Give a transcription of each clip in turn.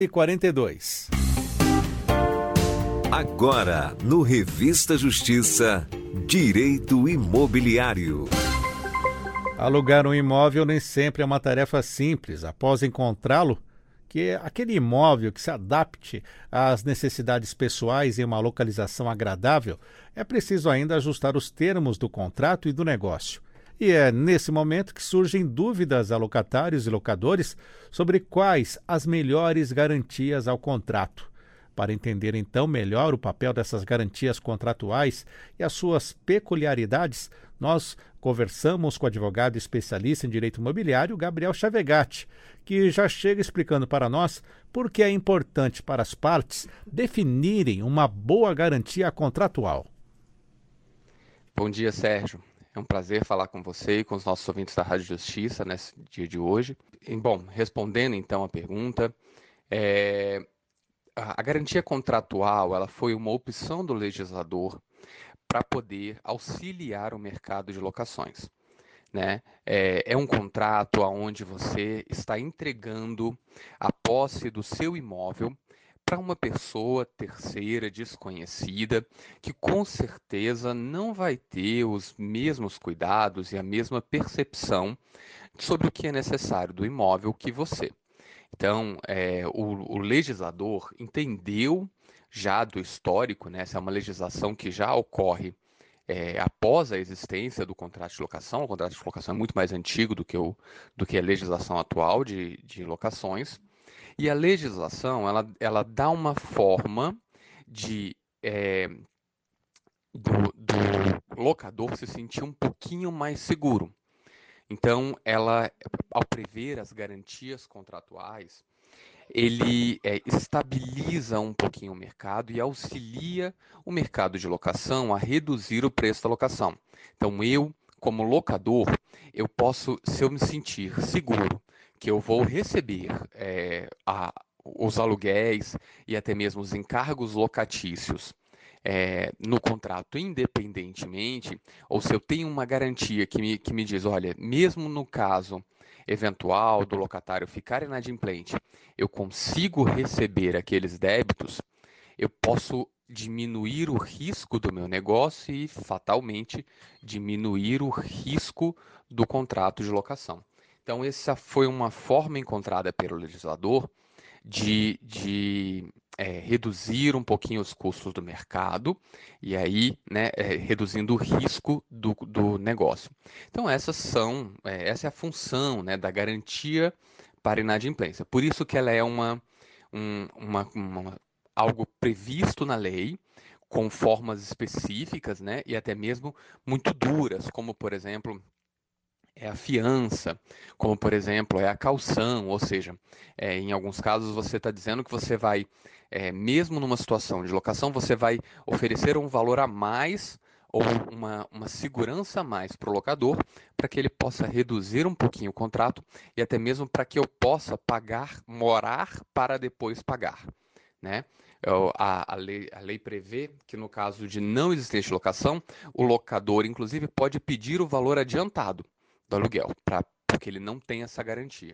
e 42. Agora, no Revista Justiça, Direito Imobiliário. Alugar um imóvel nem sempre é uma tarefa simples. Após encontrá-lo, que é aquele imóvel que se adapte às necessidades pessoais em uma localização agradável, é preciso ainda ajustar os termos do contrato e do negócio. E é nesse momento que surgem dúvidas a locatários e locadores sobre quais as melhores garantias ao contrato. Para entender então melhor o papel dessas garantias contratuais e as suas peculiaridades, nós conversamos com o advogado especialista em direito imobiliário, Gabriel Chavegatti, que já chega explicando para nós por que é importante para as partes definirem uma boa garantia contratual. Bom dia, Sérgio. É um prazer falar com você e com os nossos ouvintes da Rádio Justiça nesse dia de hoje. Bom, respondendo então a pergunta, a garantia contratual ela foi uma opção do legislador para poder auxiliar o mercado de locações, né? É um contrato onde você está entregando a posse do seu imóvel para uma pessoa terceira, desconhecida, que com certeza não vai ter os mesmos cuidados e a mesma percepção sobre o que é necessário do imóvel que você. Então, o legislador entendeu já do histórico, né? Essa é uma legislação que já ocorre após a existência do contrato de locação. O contrato de locação é muito mais antigo do que a legislação atual de locações. E a legislação, ela dá uma forma de do locador se sentir um pouquinho mais seguro. Então, ao prever as garantias contratuais, ele estabiliza um pouquinho o mercado e auxilia o mercado de locação a reduzir o preço da locação. Então, eu, como locador, eu posso, se eu me sentir seguro que eu vou receber os aluguéis e até mesmo os encargos locatícios no contrato independentemente, ou se eu tenho uma garantia que me diz, olha, mesmo no caso eventual do locatário ficar inadimplente, eu consigo receber aqueles débitos, eu posso diminuir o risco do meu negócio e, fatalmente, diminuir o risco do contrato de locação. Então, essa foi uma forma encontrada pelo legislador de reduzir um pouquinho os custos do mercado e aí, né, reduzindo o risco do negócio. Então, essa é a função, né, da garantia para inadimplência. Por isso que ela é algo previsto na lei, com formas específicas, né, e até mesmo muito duras, como, por exemplo, é a fiança, como, por exemplo, é a caução, ou seja, em alguns casos você está dizendo que você vai, mesmo numa situação de locação, você vai oferecer um valor a mais ou uma segurança a mais para o locador, para que ele possa reduzir um pouquinho o contrato e até mesmo para que eu possa morar para depois pagar, né? A lei prevê que no caso de não existente locação, o locador, inclusive, pode pedir o valor adiantado do aluguel, porque ele não tem essa garantia.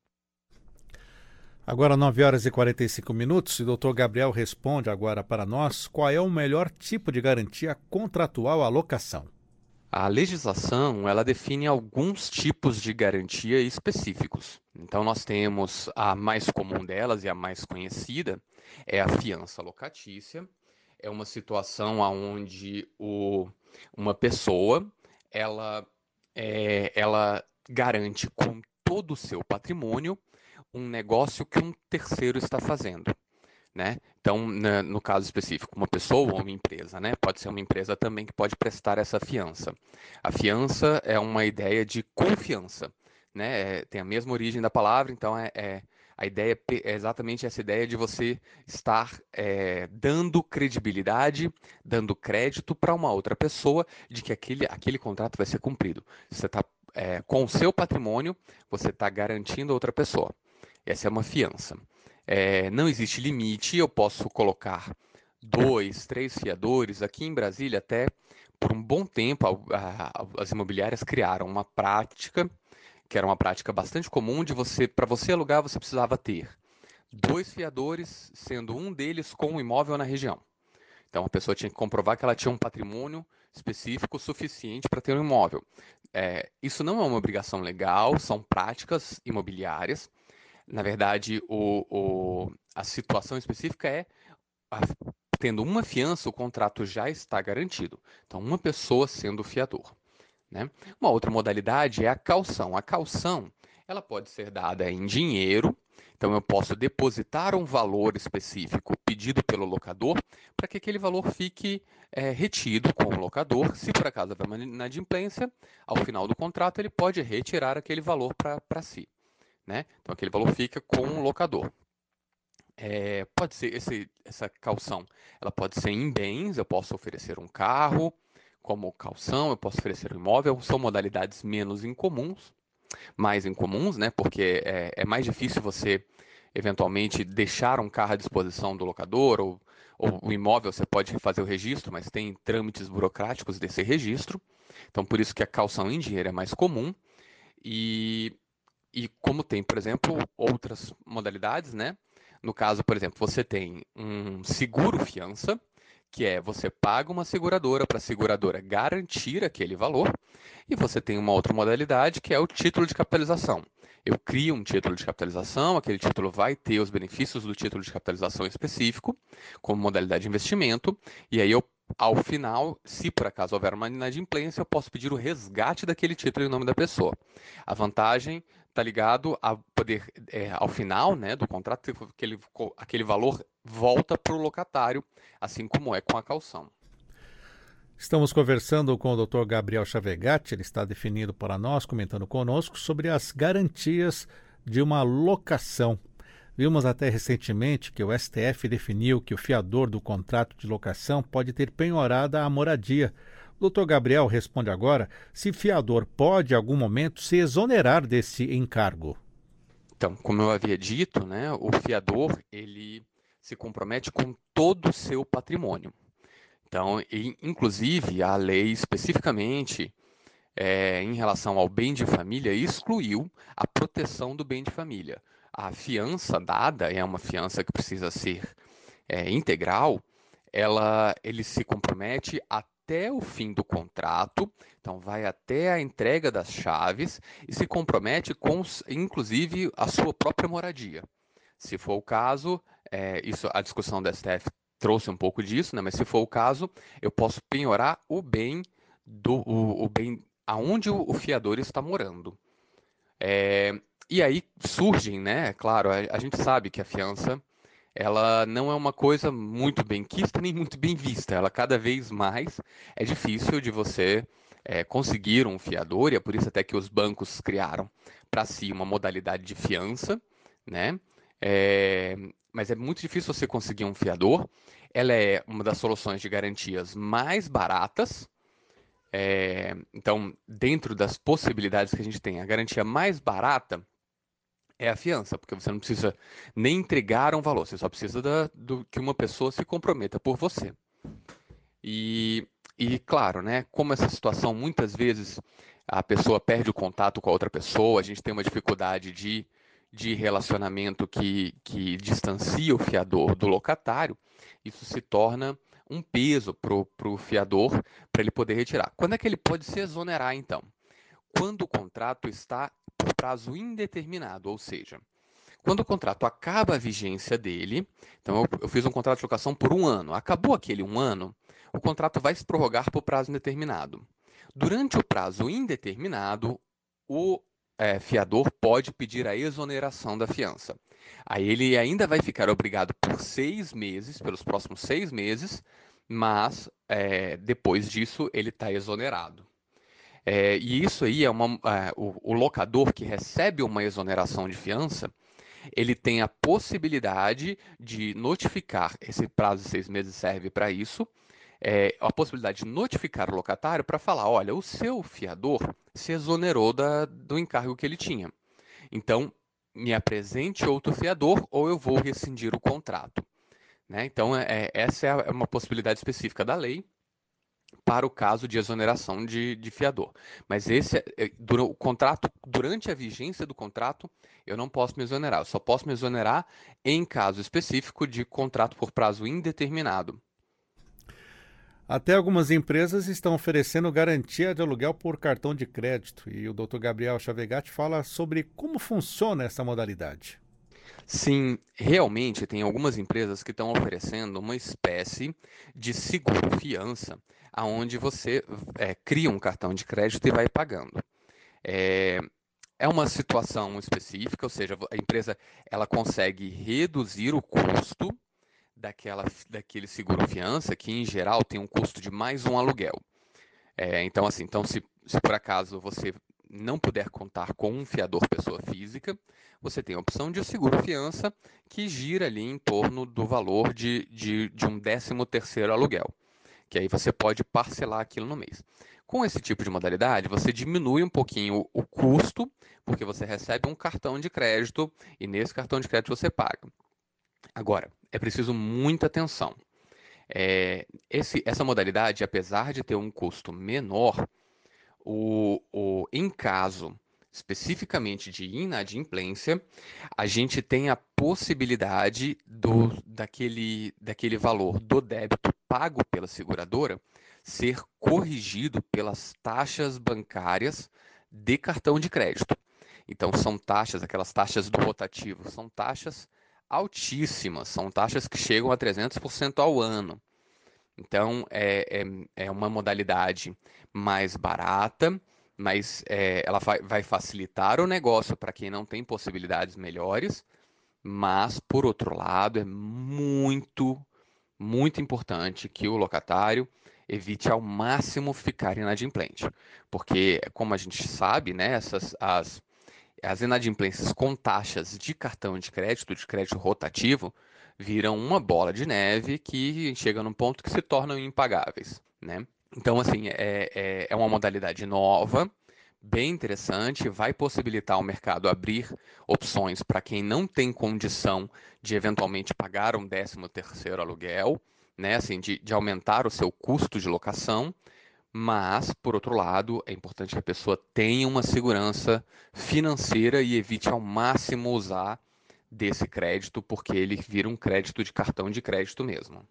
Agora 9 horas e 45 minutos, e o doutor Gabriel responde agora para nós qual é o melhor tipo de garantia contratual à locação. A legislação, ela define alguns tipos de garantia específicos. Então, nós temos a mais comum delas e a mais conhecida, é a fiança locatícia. É uma situação onde uma pessoa, ela garante com todo o seu patrimônio um negócio que um terceiro está fazendo, né? Então, no caso específico, uma pessoa ou uma empresa, né? Pode ser uma empresa também que pode prestar essa fiança. A fiança é uma ideia de confiança, né? Tem a mesma origem da palavra, então a ideia é exatamente essa ideia de você estar dando credibilidade, dando crédito para uma outra pessoa de que aquele contrato vai ser cumprido. Você está com o seu patrimônio, você está garantindo a outra pessoa. Essa é uma fiança. Não existe limite, eu posso colocar 2, 3 fiadores. Aqui em Brasília, até por um bom tempo, as imobiliárias criaram uma prática, que era uma prática bastante comum, para você alugar, você precisava ter 2 fiadores, sendo um deles com um imóvel na região. Então, a pessoa tinha que comprovar que ela tinha um patrimônio específico suficiente para ter um imóvel. Isso não é uma obrigação legal, são práticas imobiliárias. Na verdade, a situação específica é, a- tendo uma fiança, o contrato já está garantido. Então, uma pessoa sendo o fiador, né? Uma outra modalidade é a caução. A caução, ela pode ser dada em dinheiro, então eu posso depositar um valor específico pedido pelo locador para que aquele valor fique retido com o locador. Se por acaso houver uma inadimplência, ao final do contrato ele pode retirar aquele valor para si, né? Então aquele valor fica com o locador. Pode ser essa caução, ela pode ser em bens, eu posso oferecer um carro como caução, eu posso oferecer um imóvel, são modalidades menos incomuns, mais incomuns, né? Porque é mais difícil você eventualmente deixar um carro à disposição do locador ou o imóvel você pode fazer o registro, mas tem trâmites burocráticos desse registro. Então, por isso que a caução em dinheiro é mais comum. E, e como tem, por exemplo, outras modalidades, né? No caso, por exemplo, você tem um seguro fiança, que é você paga uma seguradora para a seguradora garantir aquele valor, e você tem uma outra modalidade que é o título de capitalização. Eu crio um título de capitalização, aquele título vai ter os benefícios do título de capitalização específico, como modalidade de investimento, e aí eu, ao final, se por acaso houver uma inadimplência, eu posso pedir o resgate daquele título em nome da pessoa. A vantagem está ligado a poder, ao final, né, do contrato, aquele valor volta para o locatário, assim como é com a caução. Estamos conversando com o Dr. Gabriel Chavegatti, ele está definindo para nós, comentando conosco sobre as garantias de uma locação. Vimos até recentemente que o STF definiu que o fiador do contrato de locação pode ter penhorada a moradia. O Dr. Gabriel responde agora se fiador pode, em algum momento, se exonerar desse encargo. Então, como eu havia dito, né, o fiador ele se compromete com todo o seu patrimônio. Então, inclusive, a lei especificamente em relação ao bem de família excluiu a proteção do bem de família. A fiança dada é uma fiança que precisa ser integral, ele se compromete até o fim do contrato, então vai até a entrega das chaves e se compromete com, inclusive, a sua própria moradia. Se for o caso, a discussão da STF trouxe um pouco disso, né? Mas se for o caso, eu posso penhorar o bem o bem aonde o fiador está morando. E aí surgem, né? Claro, a gente sabe que a fiança ela não é uma coisa muito bem quista nem muito bem vista. Ela cada vez mais é difícil de você conseguir um fiador, e é por isso até que os bancos criaram para si uma modalidade de fiança, né? É, mas é muito difícil você conseguir um fiador. Ela é uma das soluções de garantias mais baratas. Então, dentro das possibilidades que a gente tem, a garantia mais barata é a fiança, porque você não precisa nem entregar um valor, você só precisa do que uma pessoa se comprometa por você. E claro, né, como essa situação muitas vezes a pessoa perde o contato com a outra pessoa, a gente tem uma dificuldade de relacionamento que distancia o fiador do locatário, isso se torna um peso para o fiador para ele poder retirar. Quando é que ele pode se exonerar, então? Quando o contrato está por prazo indeterminado, ou seja, quando o contrato acaba a vigência dele, então eu fiz um contrato de locação por um ano, acabou aquele um ano, o contrato vai se prorrogar por prazo indeterminado. Durante o prazo indeterminado, o fiador pode pedir a exoneração da fiança. Aí ele ainda vai ficar obrigado por 6 meses, pelos próximos 6 meses, mas depois disso ele está exonerado. E isso aí o locador que recebe uma exoneração de fiança, ele tem a possibilidade de notificar, esse prazo de 6 meses serve para isso, a possibilidade de notificar o locatário para falar, olha, o seu fiador se exonerou do encargo que ele tinha. Então, me apresente outro fiador ou eu vou rescindir o contrato. Né? Então, essa é uma possibilidade específica da lei para o caso de exoneração de fiador. Mas o contrato, durante a vigência do contrato, eu não posso me exonerar. Eu só posso me exonerar em caso específico de contrato por prazo indeterminado. Até algumas empresas estão oferecendo garantia de aluguel por cartão de crédito e o Dr. Gabriel Chavegatti fala sobre como funciona essa modalidade. Sim, realmente tem algumas empresas que estão oferecendo uma espécie de seguro-fiança, aonde você cria um cartão de crédito e vai pagando. É, é uma situação específica, ou seja, a empresa ela consegue reduzir o custo daquele seguro-fiança, que em geral tem um custo de mais um aluguel. Então, assim, se por acaso você não puder contar com um fiador pessoa física, você tem a opção de seguro-fiança, que gira ali em torno do valor de um 13º aluguel, que aí você pode parcelar aquilo no mês. Com esse tipo de modalidade, você diminui um pouquinho o custo, porque você recebe um cartão de crédito e nesse cartão de crédito você paga. Agora, é preciso muita atenção. Essa modalidade, apesar de ter um custo menor, em caso especificamente de inadimplência, a gente tem a possibilidade daquele valor do débito pago pela seguradora ser corrigido pelas taxas bancárias de cartão de crédito. Então, são taxas, aquelas taxas do rotativo, são taxas altíssimas, são taxas que chegam a 300% ao ano. Então, é uma modalidade mais barata, mas ela vai facilitar o negócio para quem não tem possibilidades melhores, mas, por outro lado, é muito, muito importante que o locatário evite ao máximo ficar inadimplente. Porque, como a gente sabe, né, as inadimplências com taxas de cartão de crédito rotativo, viram uma bola de neve que chega num ponto que se tornam impagáveis, né? Então, assim, é uma modalidade nova, bem interessante, vai possibilitar o mercado abrir opções para quem não tem condição de eventualmente pagar um 13º aluguel, né? Assim, de aumentar o seu custo de locação. Mas, por outro lado, é importante que a pessoa tenha uma segurança financeira e evite ao máximo usar desse crédito, porque ele vira um crédito de cartão de crédito mesmo.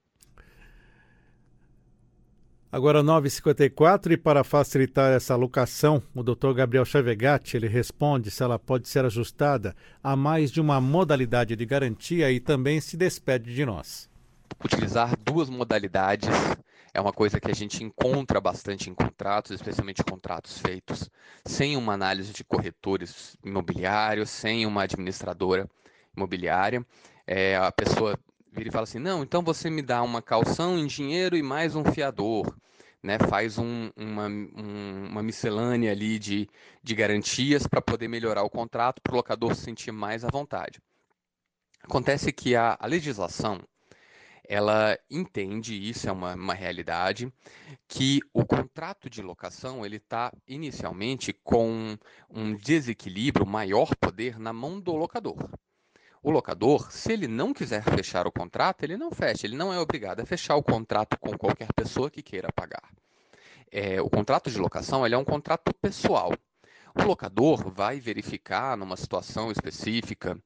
Agora 9h54 e para facilitar essa alocação, o Dr. Gabriel Chavegatti, ele responde se ela pode ser ajustada a mais de uma modalidade de garantia e também se despede de nós. Utilizar duas modalidades é uma coisa que a gente encontra bastante em contratos, especialmente contratos feitos sem uma análise de corretores imobiliários, sem uma administradora imobiliária. A pessoa vira e fala assim, não, então você me dá uma calção em dinheiro e mais um fiador, né? Faz uma miscelânea ali de garantias para poder melhorar o contrato, para o locador se sentir mais à vontade. Acontece que a legislação, ela entende, isso é uma realidade, que o contrato de locação ele está inicialmente com um desequilíbrio, maior poder na mão do locador. O locador, se ele não quiser fechar o contrato, ele não fecha, ele não é obrigado a fechar o contrato com qualquer pessoa que queira pagar. O contrato de locação ele é um contrato pessoal. O locador vai verificar numa situação específica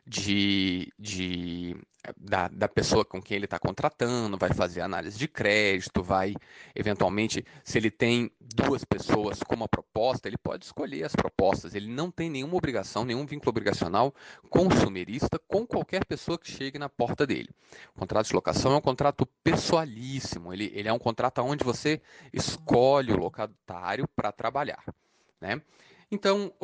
da pessoa com quem ele está contratando, vai fazer análise de crédito, vai, eventualmente, se ele tem duas pessoas com uma proposta, ele pode escolher as propostas, ele não tem nenhuma obrigação, nenhum vínculo obrigacional consumerista com qualquer pessoa que chegue na porta dele. O contrato de locação é um contrato pessoalíssimo, ele é um contrato onde você escolhe o locatário para trabalhar, né? Então,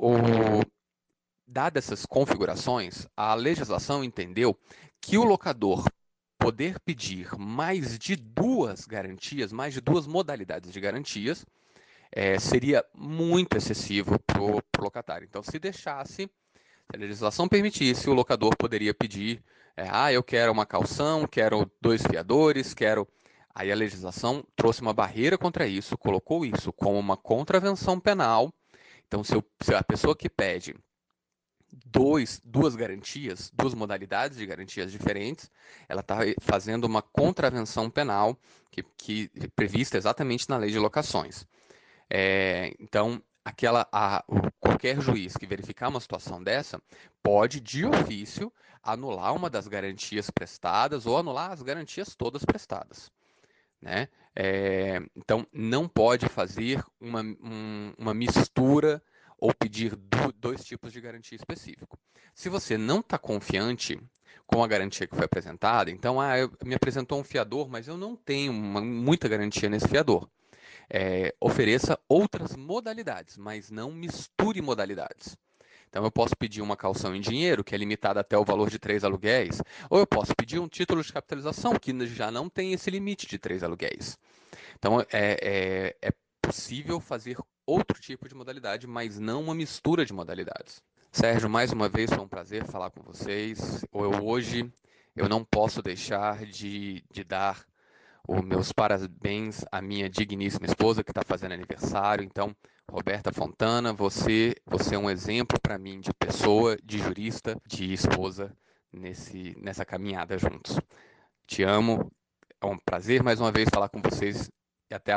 dadas essas configurações, a legislação entendeu que o locador poder pedir mais de duas garantias, mais de duas modalidades de garantias, seria muito excessivo para o locatário. Então, se a legislação permitisse, o locador poderia pedir, eu quero uma calção, quero 2 fiadores, quero... Aí a legislação trouxe uma barreira contra isso, colocou isso como uma contravenção penal. Então, se a pessoa que pede duas garantias, duas modalidades de garantias diferentes, ela está fazendo uma contravenção penal que é prevista exatamente na lei de locações. Então, qualquer juiz que verificar uma situação dessa pode, de ofício, anular uma das garantias prestadas ou anular as garantias todas prestadas, né? Então, não pode fazer uma mistura ou pedir dois tipos de garantia específico. Se você não está confiante com a garantia que foi apresentada, então, me apresentou um fiador, mas eu não tenho muita garantia nesse fiador. Ofereça outras modalidades, mas não misture modalidades. Então, eu posso pedir uma caução em dinheiro, que é limitada até o valor de 3 aluguéis, ou eu posso pedir um título de capitalização, que já não tem esse limite de 3 aluguéis. Então, é possível fazer outro tipo de modalidade, mas não uma mistura de modalidades. Sérgio, mais uma vez foi um prazer falar com vocês. Hoje eu não posso deixar de dar os meus parabéns à minha digníssima esposa que está fazendo aniversário. Então, Roberta Fontana, você é um exemplo para mim de pessoa, de jurista, de esposa nessa caminhada juntos. Te amo, é um prazer mais uma vez falar com vocês e até a